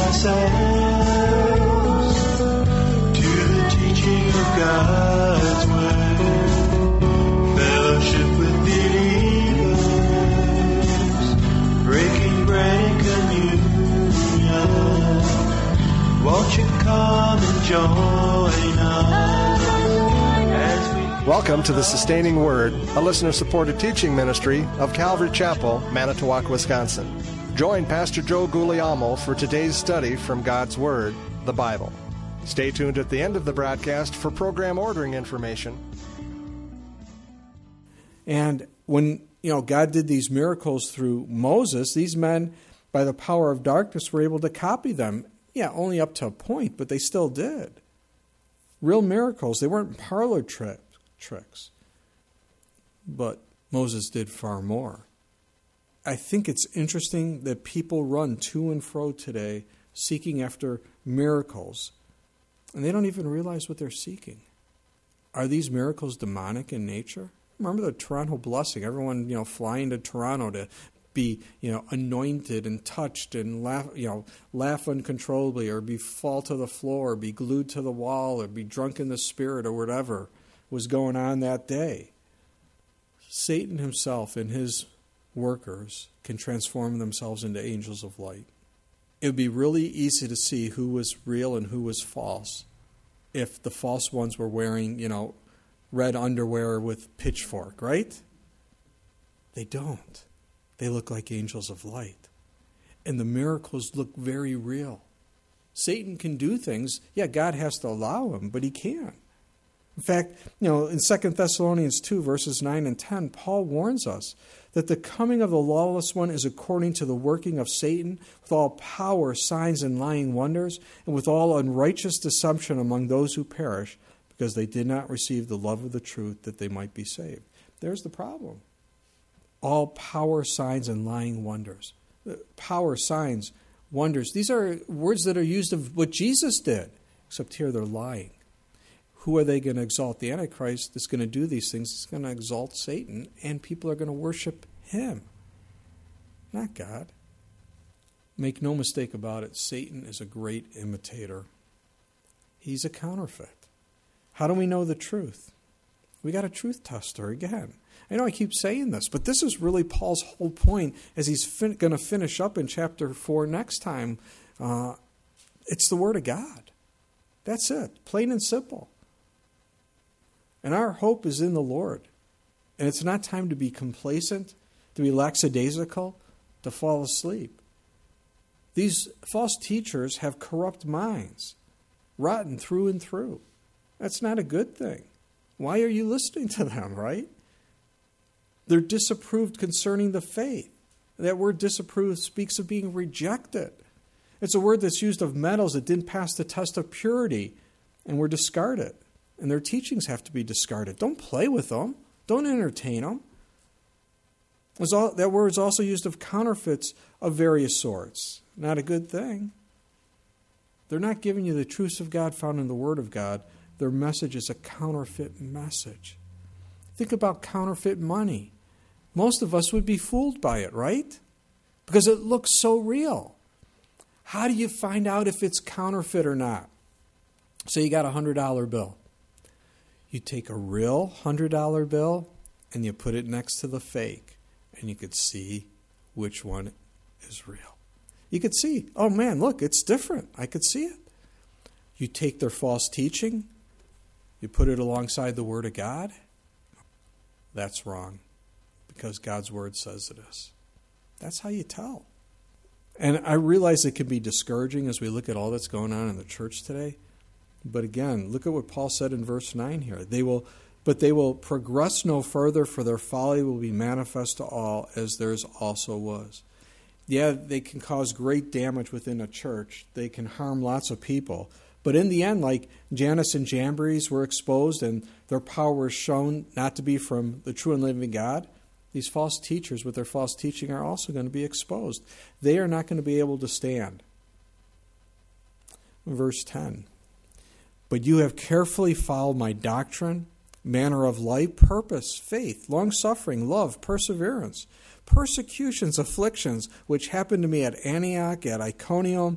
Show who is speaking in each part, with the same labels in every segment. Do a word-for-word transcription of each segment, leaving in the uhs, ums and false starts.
Speaker 1: ourselves to the teaching of God's word. Fellowship with believers, breaking bread and communion. Won't you come and join us as we...
Speaker 2: Welcome to the Sustaining Word, a listener-supported teaching ministry of Calvary Chapel, Manitowoc, Wisconsin. Join Pastor Joe Guglielmo for today's study from God's Word, the Bible. Stay tuned at the end of the broadcast for program ordering information.
Speaker 3: And when, you know, God did these miracles through Moses, these men, by the power of darkness, were able to copy them. Yeah, only up to a point, but they still did. Real miracles. They weren't parlor tri- tricks. But Moses did far more. I think it's interesting that people run to and fro today seeking after miracles, and they don't even realize what they're seeking. Are these miracles demonic in nature? Remember the Toronto blessing, everyone, you know, flying to Toronto to be, you know, anointed and touched and laugh, you know, laugh uncontrollably, or be fall to the floor, or be glued to the wall, or be drunk in the spirit, or whatever was going on that day. Satan himself and his workers can transform themselves into angels of light. It would be really easy to see who was real and who was false if the false ones were wearing, you know, red underwear with pitchfork, right? They don't. They look like angels of light. And the miracles look very real. Satan can do things. Yeah, God has to allow him, but he can. In fact, you know, in Second Thessalonians two, verses nine and ten, Paul warns us that the coming of the lawless one is according to the working of Satan, with all power, signs, and lying wonders, and with all unrighteous deception among those who perish, because they did not receive the love of the truth that they might be saved. There's the problem. All power, signs, and lying wonders. Power, signs, wonders. These are words that are used of what Jesus did, except here they're lying. Who are they going to exalt? The Antichrist that's going to do these things is going to exalt Satan, and people are going to worship him, not God. Make no mistake about it, Satan is a great imitator. He's a counterfeit. How do we know the truth? We got a truth tester again. I know I keep saying this, but this is really Paul's whole point as he's fin- going to finish up in chapter four next time. Uh, it's the Word of God. That's it, plain and simple. And our hope is in the Lord. And it's not time to be complacent, to be lackadaisical, to fall asleep. These false teachers have corrupt minds, rotten through and through. That's not a good thing. Why are you listening to them, right? They're disapproved concerning the faith. That word disapproved speaks of being rejected. It's a word that's used of metals that didn't pass the test of purity and were discarded. And their teachings have to be discarded. Don't play with them. Don't entertain them. All, that word is also used of counterfeits of various sorts. Not a good thing. They're not giving you the truths of God found in the Word of God. Their message is a counterfeit message. Think about counterfeit money. Most of us would be fooled by it, right? Because it looks so real. How do you find out if it's counterfeit or not? So you got a one hundred dollar bill. You take a real one hundred dollar bill and you put it next to the fake, and you could see which one is real. You could see, oh man, look, it's different. I could see it. You take their false teaching, you put it alongside the Word of God. That's wrong, because God's Word says it is. That's how you tell. And I realize it can be discouraging as we look at all that's going on in the church today. But again, look at what Paul said in verse nine here. They will, but they will progress no further, for their folly will be manifest to all, as theirs also was. Yeah, they can cause great damage within a church. They can harm lots of people. But in the end, like Jannes and Jambres were exposed and their power was shown not to be from the true and living God, these false teachers with their false teaching are also going to be exposed. They are not going to be able to stand. Verse ten. But you have carefully followed my doctrine, manner of life, purpose, faith, long-suffering, love, perseverance, persecutions, afflictions, which happened to me at Antioch, at Iconium,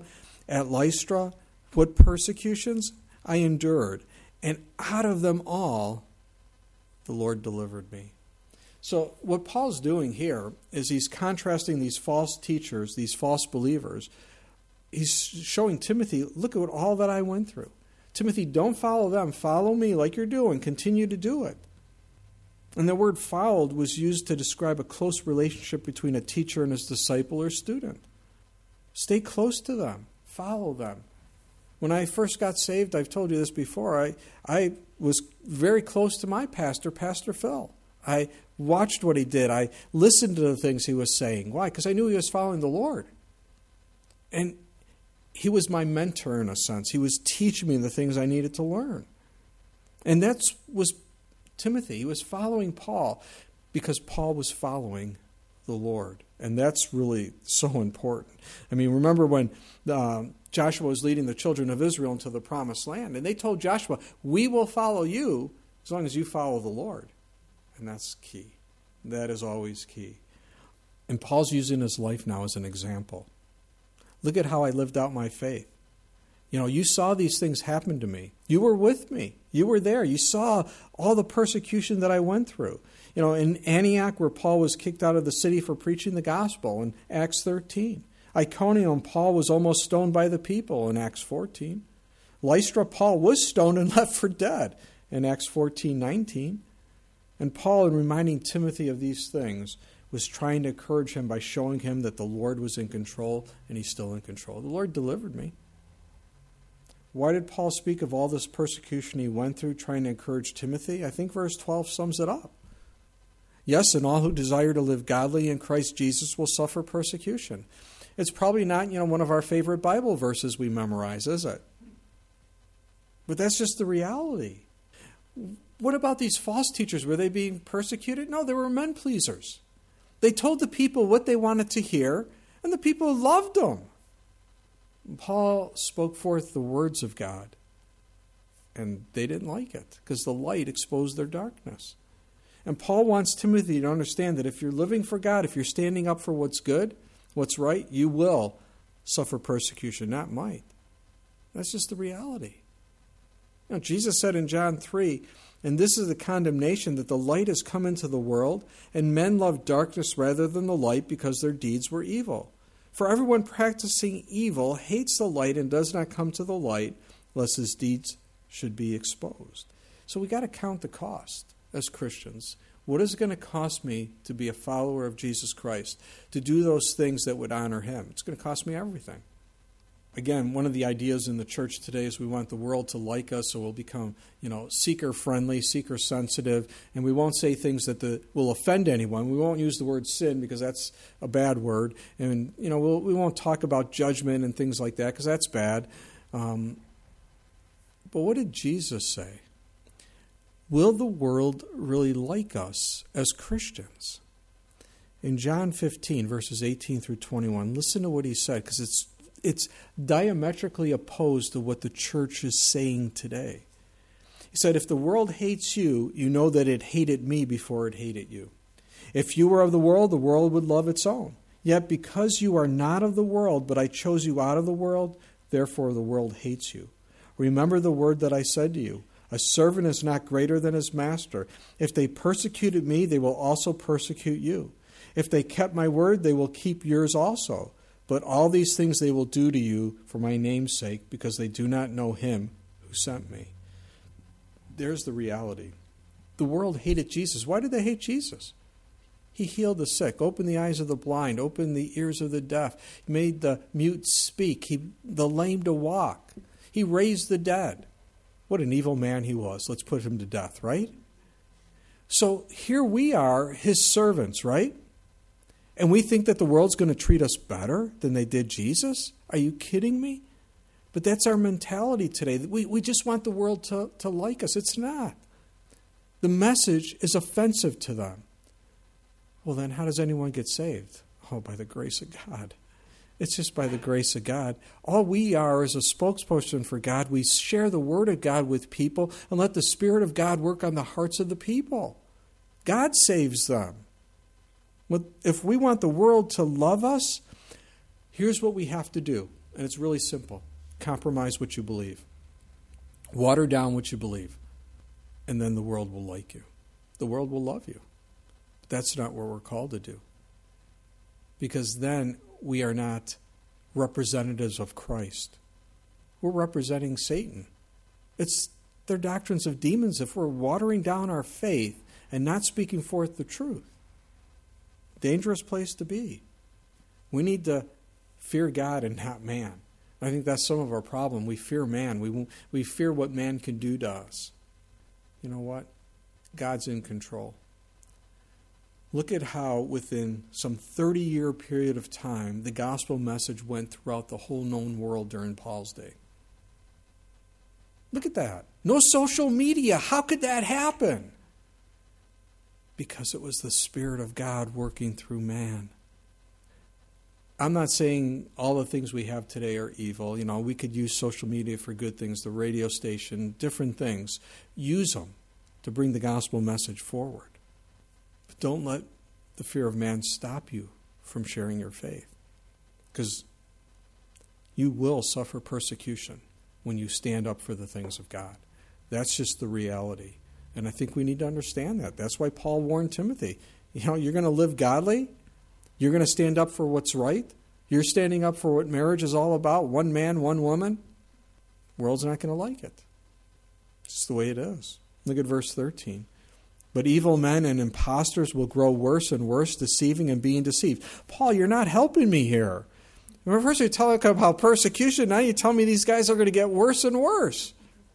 Speaker 3: at Lystra, what persecutions I endured, and out of them all, the Lord delivered me. So what Paul's doing here is he's contrasting these false teachers, these false believers. He's showing Timothy, look at all that I went through. Timothy, don't follow them. Follow me like you're doing. Continue to do it. And the word followed was used to describe a close relationship between a teacher and his disciple or student. Stay close to them. Follow them. When I first got saved, I've told you this before, I, I was very close to my pastor, Pastor Phil. I watched what he did. I listened to the things he was saying. Why? Because I knew he was following the Lord. And he was my mentor in a sense. He was teaching me the things I needed to learn. And that was Timothy. He was following Paul because Paul was following the Lord. And that's really so important. I mean, remember when uh, Joshua was leading the children of Israel into the promised land, and they told Joshua, we will follow you as long as you follow the Lord. And that's key. That is always key. And Paul's using his life now as an example. Look at how I lived out my faith. You know, you saw these things happen to me. You were with me. You were there. You saw all the persecution that I went through. You know, in Antioch, where Paul was kicked out of the city for preaching the gospel in Acts thirteen. Iconium, Paul was almost stoned by the people in Acts fourteen. Lystra, Paul was stoned and left for dead in Acts fourteen nineteen. And Paul, in reminding Timothy of these things, was trying to encourage him by showing him that the Lord was in control, and he's still in control. The Lord delivered me. Why did Paul speak of all this persecution he went through trying to encourage Timothy? I think verse twelve sums it up. Yes, and all who desire to live godly in Christ Jesus will suffer persecution. It's probably not, you know, one of our favorite Bible verses we memorize, is it? But that's just the reality. What about these false teachers? Were they being persecuted? No, they were men pleasers. They told the people what they wanted to hear, and the people loved them. Paul spoke forth the words of God, and they didn't like it because the light exposed their darkness. And Paul wants Timothy to understand that if you're living for God, if you're standing up for what's good, what's right, you will suffer persecution, not might. That's just the reality. You know, Jesus said in John three, and this is the condemnation, that the light has come into the world, and men love darkness rather than the light because their deeds were evil. For everyone practicing evil hates the light and does not come to the light, lest his deeds should be exposed. So we got to count the cost as Christians. What is it going to cost me to be a follower of Jesus Christ, to do those things that would honor him? It's going to cost me everything. Again, one of the ideas in the church today is we want the world to like us, so we'll become, you know, seeker-friendly, seeker-sensitive, and we won't say things that the, will offend anyone. We won't use the word sin because that's a bad word, and you know, we'll, we won't talk about judgment and things like that because that's bad. Um, but what did Jesus say? Will the world really like us as Christians? In John fifteen, verses eighteen through twenty-one, listen to what he said, because it's It's diametrically opposed to what the church is saying today. He said, if the world hates you, you know that it hated me before it hated you. If you were of the world, the world would love its own. Yet because you are not of the world, but I chose you out of the world, therefore the world hates you. Remember the word that I said to you. A servant is not greater than his master. If they persecuted me, they will also persecute you. If they kept my word, they will keep yours also. But all these things they will do to you for my name's sake, because they do not know him who sent me. There's the reality. The world hated Jesus. Why did they hate Jesus? He healed the sick, opened the eyes of the blind, opened the ears of the deaf, made the mute speak, he, the lame to walk. He raised the dead. What an evil man he was. Let's put him to death, right? So here we are, his servants, right? And we think that the world's going to treat us better than they did Jesus? Are you kidding me? But that's our mentality today. We, we just want the world to, to like us. It's not. The message is offensive to them. Well, then how does anyone get saved? Oh, by the grace of God. It's just by the grace of God. All we are is a spokesperson for God. We share the word of God with people and let the Spirit of God work on the hearts of the people. God saves them. If we want the world to love us, here's what we have to do. And it's really simple. compromise what you believe. Water down what you believe. And then the world will like you. The world will love you. But that's not what we're called to do. Because then we are not representatives of Christ. We're representing Satan. It's their doctrines of demons if we're watering down our faith and not speaking forth the truth. Dangerous place to be. We need to fear God and not man. I think that's some of our problem. We fear man. We we fear what man can do to us. You know what? God's in control. Look at how within some thirty-year period of time, the gospel message went throughout the whole known world during Paul's day. Look at that. No social media. How could that happen? Because it was the Spirit of God working through man. I'm not saying all the things we have today are evil. You know, we could use social media for good things, the radio station, different things. Use them to bring the gospel message forward. But don't let the fear of man stop you from sharing your faith. Because you will suffer persecution when you stand up for the things of God. That's just the reality. And I think we need to understand that. That's why Paul warned Timothy. You know, you're going to live godly. You're going to stand up for what's right. You're standing up for what marriage is all about. One man, one woman. The world's not going to like it. It's just the way it is. Look at verse thirteen. But evil men and impostors will grow worse and worse, deceiving and being deceived. Paul, you're not helping me here. First you tell me about persecution, now you tell me these guys are going to get worse and worse.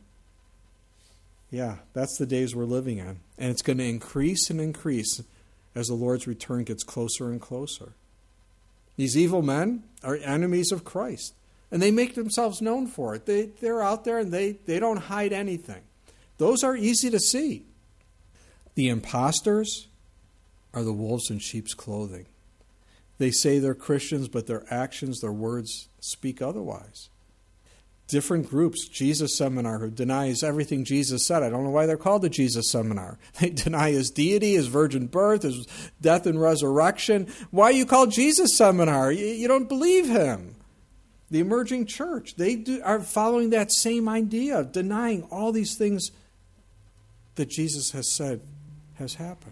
Speaker 3: Yeah, that's the days we're living in. And it's going to increase and increase as the Lord's return gets closer and closer. These evil men are enemies of Christ. And they make themselves known for it. They, they're out there and they, they don't hide anything. Those are easy to see. The imposters are the wolves in sheep's clothing. They say they're Christians, but their actions, their words speak otherwise. Different groups, Jesus Seminar, who denies everything Jesus said. I don't know why they're called the Jesus Seminar. They deny his deity, his virgin birth, his death and resurrection. Why are you called Jesus Seminar? You, you don't believe him. The emerging church, they do, are following that same idea of denying all these things that Jesus has said has happened.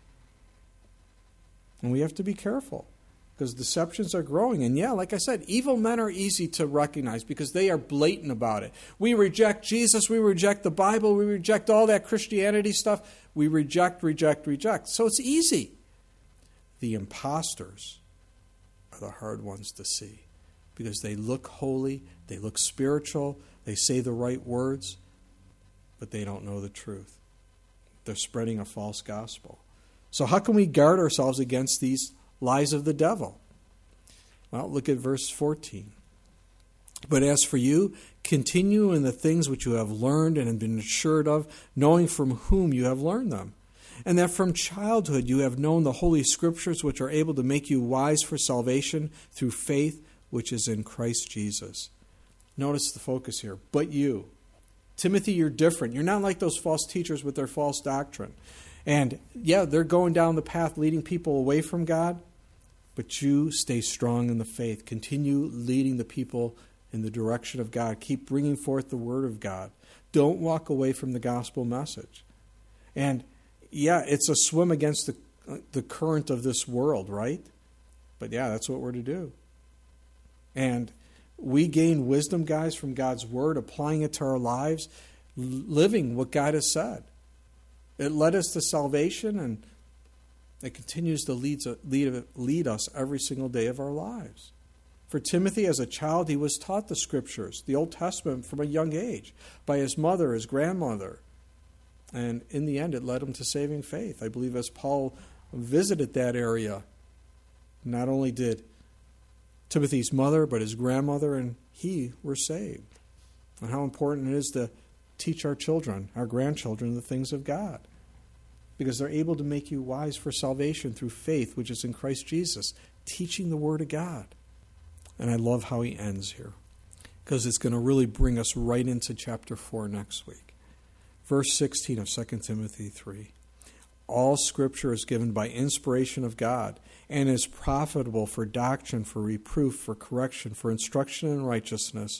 Speaker 3: And we have to be careful. Because deceptions are growing. And yeah, like I said, evil men are easy to recognize because they are blatant about it. We reject Jesus, we reject the Bible, we reject all that Christianity stuff. We reject, reject, reject. So it's easy. The imposters are the hard ones to see because they look holy, they look spiritual, they say the right words, but they don't know the truth. They're spreading a false gospel. So how can we guard ourselves against these lies of the devil? Well, look at verse fourteen. But as for you, continue in the things which you have learned and have been assured of, knowing from whom you have learned them, and that from childhood you have known the Holy Scriptures, which are able to make you wise for salvation through faith which is in Christ Jesus. Notice the focus here. But you. Timothy, you're different. You're not like those false teachers with their false doctrine. And yeah, they're going down the path leading people away from God, but you stay strong in the faith. Continue leading the people in the direction of God. Keep bringing forth the Word of God. Don't walk away from the gospel message. And yeah, it's a swim against the, the current of this world, right? But yeah, that's what we're to do. And we gain wisdom, guys, from God's Word, applying it to our lives, living what God has said. It led us to salvation, and it continues to lead, lead, lead us every single day of our lives. For Timothy, as a child, he was taught the Scriptures, the Old Testament, from a young age, by his mother, his grandmother. And in the end, it led him to saving faith. I believe as Paul visited that area, not only did Timothy's mother, but his grandmother and he were saved. And how important it is to teach our children, our grandchildren, the things of God. Because they're able to make you wise for salvation through faith, which is in Christ Jesus, teaching the Word of God. And I love how he ends here, because it's going to really bring us right into chapter four next week. Verse sixteen of Second Timothy three. All Scripture is given by inspiration of God and is profitable for doctrine, for reproof, for correction, for instruction in righteousness,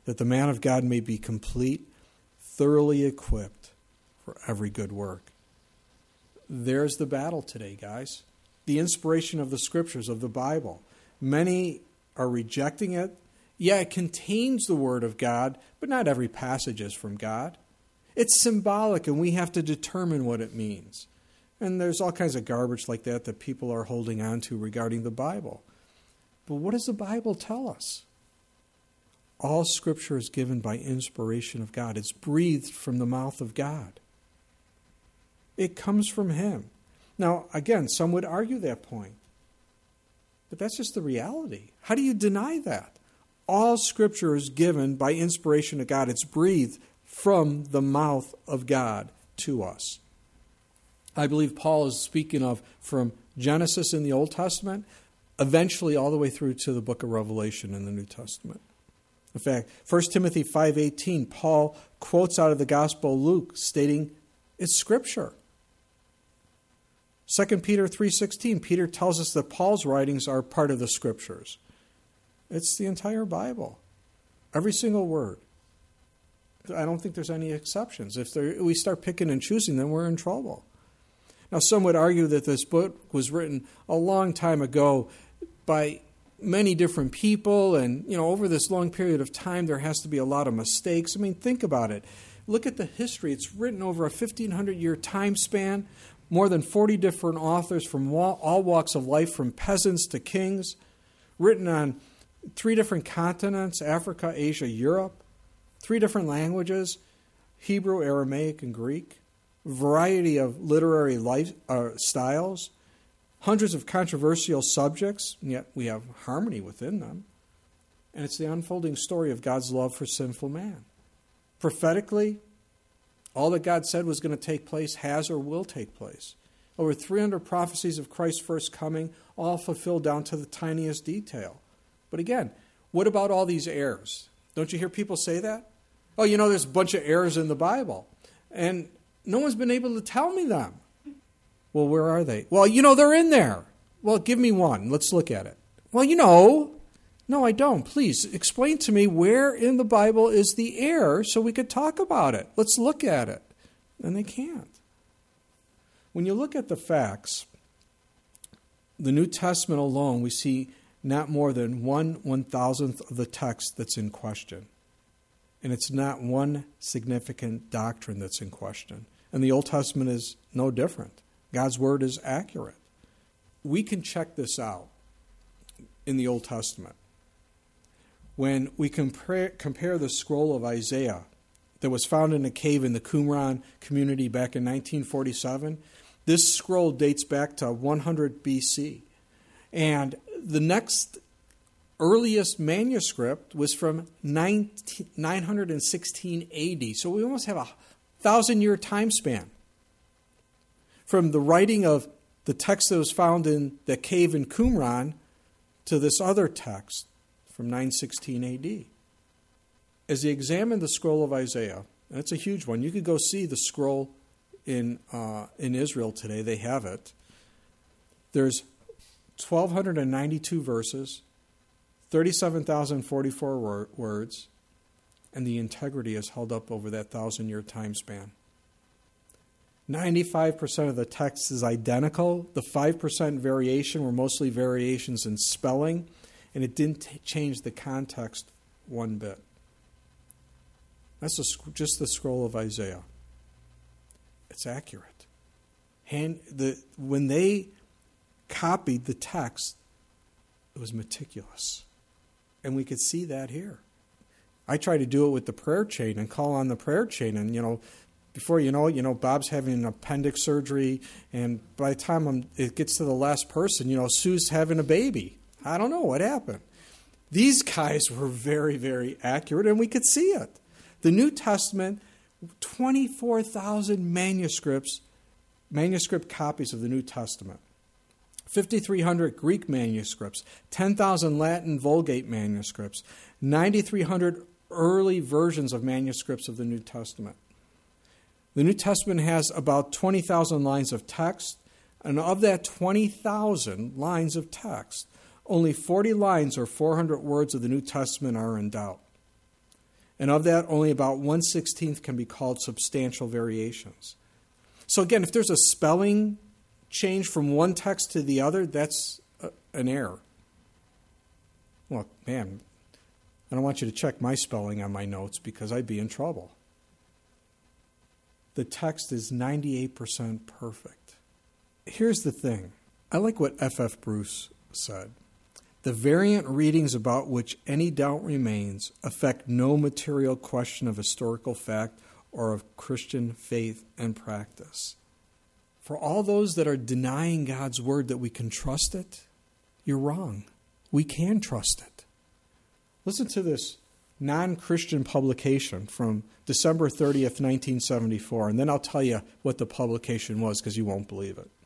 Speaker 3: that the man of God may be complete, thoroughly equipped for every good work. There's the battle today, guys. The inspiration of the Scriptures, of the Bible. Many are rejecting it. Yeah, it contains the Word of God, but not every passage is from God. It's symbolic, and we have to determine what it means. And there's all kinds of garbage like that that people are holding on to regarding the Bible. But what does the Bible tell us? All Scripture is given by inspiration of God. It's breathed from the mouth of God. It comes from Him. Now, again, some would argue that point. But that's just the reality. How do you deny that? All Scripture is given by inspiration of God. It's breathed from the mouth of God to us. I believe Paul is speaking of from Genesis in the Old Testament, eventually all the way through to the book of Revelation in the New Testament. In fact, First Timothy five eighteen, Paul quotes out of the Gospel of Luke stating it's Scripture. Second Peter three sixteen, Peter tells us that Paul's writings are part of the Scriptures. It's the entire Bible. Every single word. I don't think there's any exceptions. If there, we start picking and choosing them, we're in trouble. Now, some would argue that this book was written a long time ago by many different people, and, you know, over this long period of time, there has to be a lot of mistakes. I mean, think about it. Look at the history. It's written over a fifteen hundred year time span, more than forty different authors from all walks of life, from peasants to kings, written on three different continents, Africa, Asia, Europe, three different languages, Hebrew, Aramaic, and Greek, a variety of literary life, uh, styles, hundreds of controversial subjects, and yet we have harmony within them. And it's the unfolding story of God's love for sinful man. Prophetically, all that God said was going to take place has or will take place. Over three hundred prophecies of Christ's first coming, all fulfilled down to the tiniest detail. But again, what about all these errors? Don't you hear people say that? Oh, you know, there's a bunch of errors in the Bible. And no one's been able to tell me them. Well, where are they? Well, you know, they're in there. Well, give me one. Let's look at it. Well, you know, no, I don't. Please explain to me where in the Bible is the error so we could talk about it. Let's look at it. And they can't. When you look at the facts, the New Testament alone, we see not more than one one-thousandth of the text that's in question. And it's not one significant doctrine that's in question. And the Old Testament is no different. God's Word is accurate. We can check this out in the Old Testament. When we compare, compare the scroll of Isaiah that was found in a cave in the Qumran community back in nineteen forty-seven, this scroll dates back to one hundred B C. And the next earliest manuscript was from nine hundred sixteen A D. So we almost have a thousand-year time span from the writing of the text that was found in the cave in Qumran to this other text from nine sixteen A D. As they examined the scroll of Isaiah, and it's a huge one. You could go see the scroll in uh, in Israel today. They have it. There's one thousand two hundred ninety-two verses, thirty-seven thousand forty-four wor- words, and the integrity is held up over that thousand-year time span. ninety-five percent of the text is identical. The five percent variation were mostly variations in spelling, and it didn't t- change the context one bit. That's a, just the scroll of Isaiah. It's accurate. Hand, the, when they copied the text, it was meticulous. And we could see that here. I try to do it with the prayer chain and call on the prayer chain. And, you know, before you know it, you know, Bob's having an appendix surgery. And by the time I'm, it gets to the last person, you know, Sue's having a baby. I don't know what happened. These guys were very, very accurate, and we could see it. The New Testament, twenty-four thousand manuscripts, manuscript copies of the New Testament. fifty-three hundred Greek manuscripts, ten thousand Latin Vulgate manuscripts, ninety-three hundred early versions of manuscripts of the New Testament. The New Testament has about twenty thousand lines of text, and of that twenty thousand lines of text, only forty lines or four hundred words of the New Testament are in doubt. And of that, only about one sixteenth can be called substantial variations. So again, if there's a spelling change from one text to the other, that's a, an error. Well, man, I don't want you to check my spelling on my notes because I'd be in trouble. The text is ninety-eight percent perfect. Here's the thing. I like what F F Bruce said. The variant readings about which any doubt remains affect no material question of historical fact or of Christian faith and practice. For all those that are denying God's word that we can trust it, you're wrong. We can trust it. Listen to this non-Christian publication from December thirtieth, nineteen seventy-four, and then I'll tell you what the publication was because you won't believe it.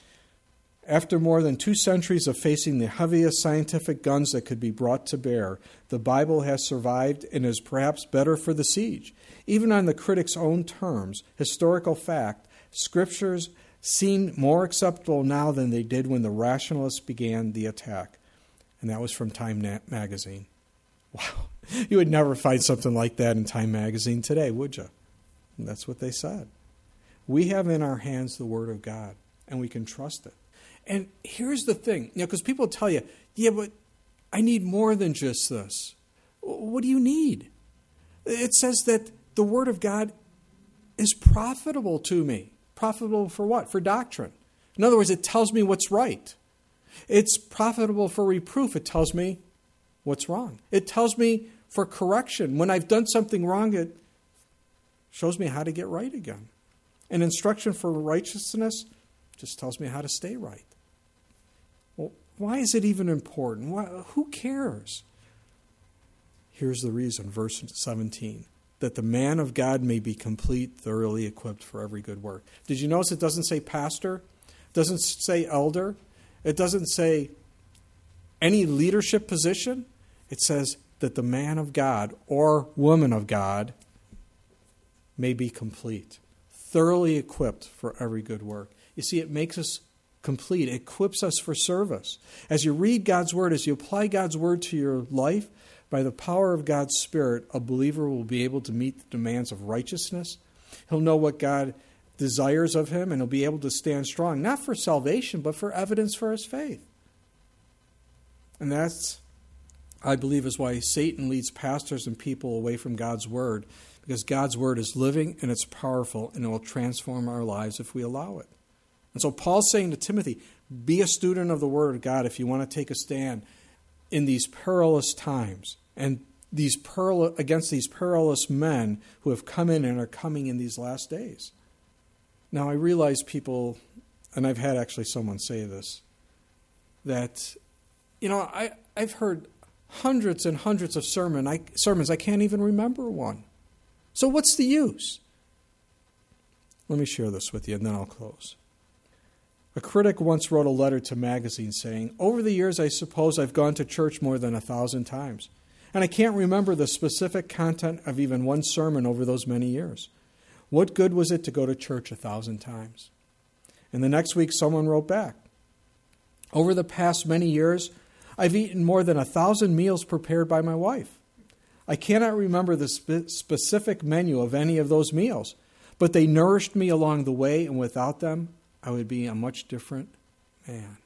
Speaker 3: After more than two centuries of facing the heaviest scientific guns that could be brought to bear, the Bible has survived and is perhaps better for the siege. Even on the critic's own terms, historical fact, scriptures seem more acceptable now than they did when the rationalists began the attack. And that was from Time Na- magazine. Wow. You would never find something like that in Time magazine today, would you? And that's what they said. We have in our hands the Word of God, and we can trust it. And here's the thing, you know, because people tell you, yeah, but I need more than just this. What do you need? It says that the Word of God is profitable to me. Profitable for what? For doctrine. In other words, it tells me what's right. It's profitable for reproof. It tells me what's wrong. It tells me for correction. When I've done something wrong, it shows me how to get right again. And instruction for righteousness just tells me how to stay right. Well, why is it even important? Why, who cares? Here's the reason, verse seventeen. That the man of God may be complete, thoroughly equipped for every good work. Did you notice it doesn't say pastor? It doesn't say elder? It doesn't say any leadership position? It says that the man of God or woman of God may be complete, thoroughly equipped for every good work. You see, it makes us complete. It equips us for service. As you read God's Word, as you apply God's Word to your life, by the power of God's Spirit, a believer will be able to meet the demands of righteousness. He'll know what God desires of him, and he'll be able to stand strong, not for salvation, but for evidence for his faith. And that's, I believe, is why Satan leads pastors and people away from God's Word, because God's Word is living and it's powerful, and it will transform our lives if we allow it. And so Paul's saying to Timothy, be a student of the Word of God if you want to take a stand in these perilous times and these peril- against these perilous men who have come in and are coming in these last days. Now, I realize people, and I've had actually someone say this, that, you know, I, I've heard hundreds and hundreds of sermon, I, sermons. I can't even remember one. So what's the use? Let me share this with you, and then I'll close. A critic once wrote a letter to magazine saying, over the years, I suppose I've gone to church more than a thousand times, and I can't remember the specific content of even one sermon over those many years. What good was it to go to church a thousand times? And the next week, someone wrote back, over the past many years, I've eaten more than a thousand meals prepared by my wife. I cannot remember the spe- specific menu of any of those meals, but they nourished me along the way, and without them, I would be a much different man.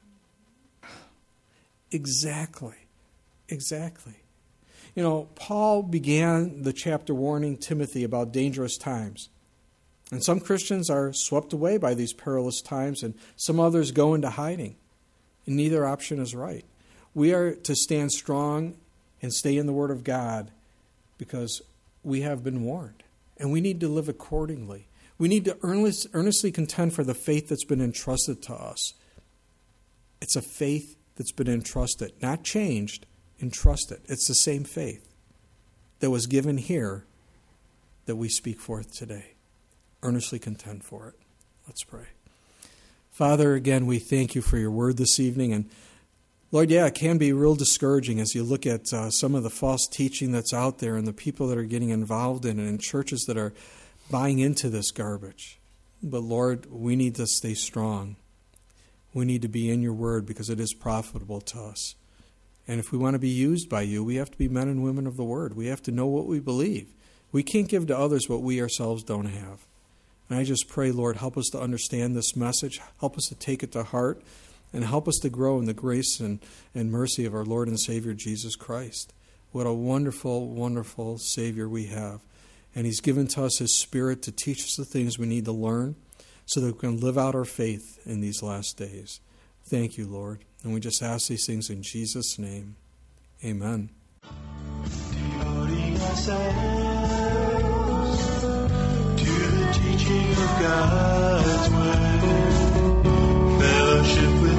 Speaker 3: Exactly. Exactly. You know, Paul began the chapter warning Timothy about dangerous times. And some Christians are swept away by these perilous times, and some others go into hiding. And neither option is right. We are to stand strong and stay in the Word of God because we have been warned. And we need to live accordingly. We need to earnest, earnestly contend for the faith that's been entrusted to us. It's a faith that's been entrusted, not changed, entrusted. It's the same faith that was given here that we speak forth today. Earnestly contend for it. Let's pray. Father, again, we thank you for your word this evening. And Lord, yeah, it can be real discouraging as you look at uh, some of the false teaching that's out there and the people that are getting involved in it and churches that are buying into this garbage. But Lord, we need to stay strong. We need to be in your word because it is profitable to us. And if we want to be used by you, we have to be men and women of the Word. We have to know what we believe. We can't give to others what we ourselves don't have. And I just pray, Lord, help us to understand this message, help us to take it to heart, and help us to grow in the grace and, and mercy of our Lord and Savior, Jesus Christ. What a wonderful, wonderful Savior we have. And He's given to us His Spirit to teach us the things we need to learn so that we can live out our faith in these last days. Thank you, Lord. And we just ask these things in Jesus' name. Amen.
Speaker 1: Devoting ourselves to the teaching of God's Word, fellowship with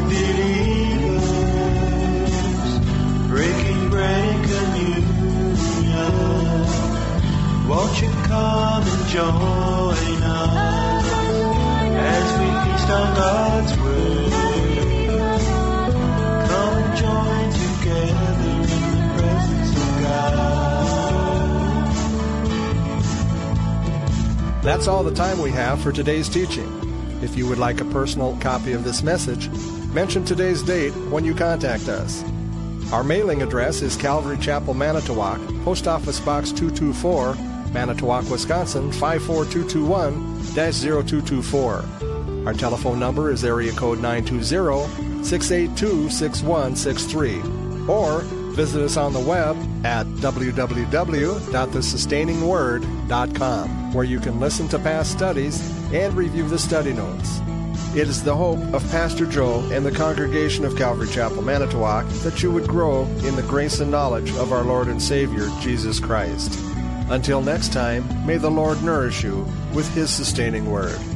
Speaker 1: believers, breaking bread and communion. Won't you come and join us as we feast on God's Word? Come join together in the presence of God.
Speaker 2: That's all the time we have for today's teaching. If you would like a personal copy of this message, mention today's date when you contact us. Our mailing address is Calvary Chapel, Manitowoc, Post Office Box two two four, Manitowoc, Wisconsin five four two two one dash zero two two four. Our telephone number is area code nine two zero, six eight two, six one six three. Or visit us on the web at w w w dot the sustaining word dot com, where you can listen to past studies and review the study notes. It is the hope of Pastor Joe and the congregation of Calvary Chapel, Manitowoc, that you would grow in the grace and knowledge of our Lord and Savior, Jesus Christ. Until next time, may the Lord nourish you with His sustaining word.